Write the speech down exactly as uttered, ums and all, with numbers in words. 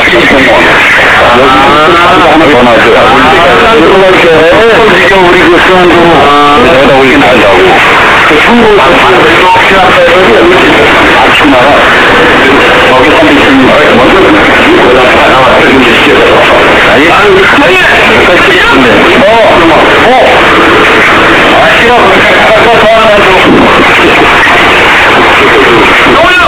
공무원. 하나 더 나왔어요. 지금 우리 그 수원도 여기다 올린다고. 그 청구 아침마다 거기 컴퓨터님 먼저 거기다 다 나왔어요. 아니, 아니, 아니, 어, 어, 아, 싫어. 그렇게 가서 더 하나 줘.